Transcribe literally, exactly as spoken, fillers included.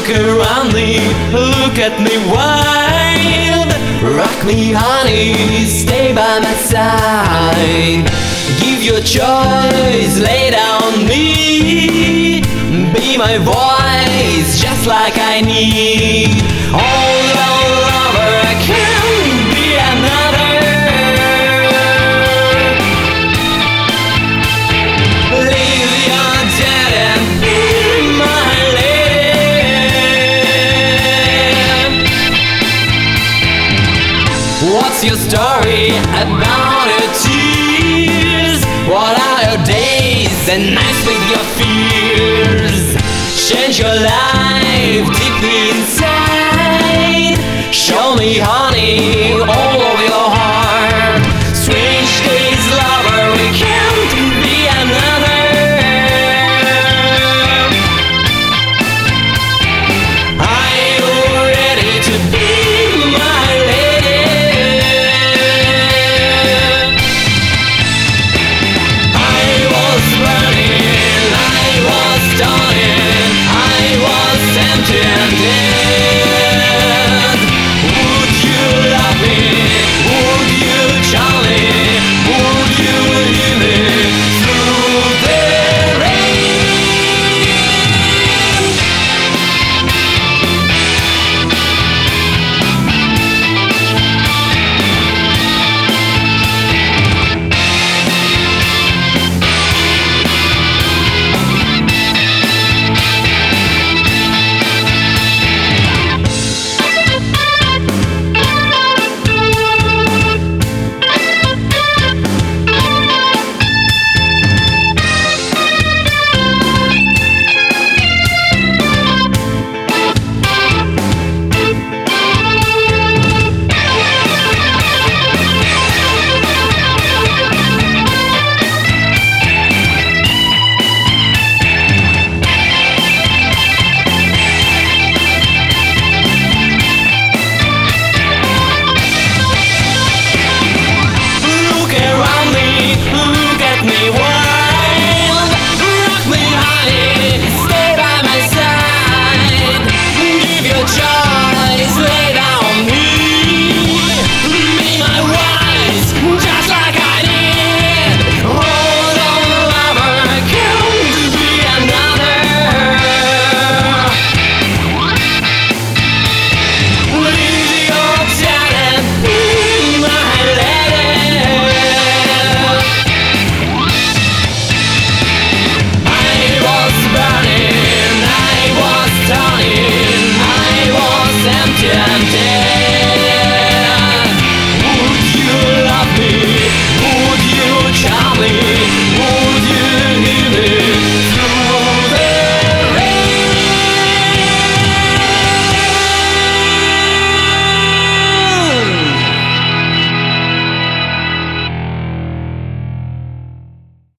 around me, look at me wild. Rock me honey, stay by my side. Give your choice, lay down me. Be my voice, just like I need. Although lover, I can't be another. Leave your dead and be my lady. What's your story about your tears? What are your days and nights with your fears? Change your life deeply inside. Show me honey all over your heart. Strange days, lover, we can't be another. Are you ready to be my lady? I was burning, I was dying, I was empty and dead. Would you love me? Would you charm me? Would you leave me through the rain? Empty and dead.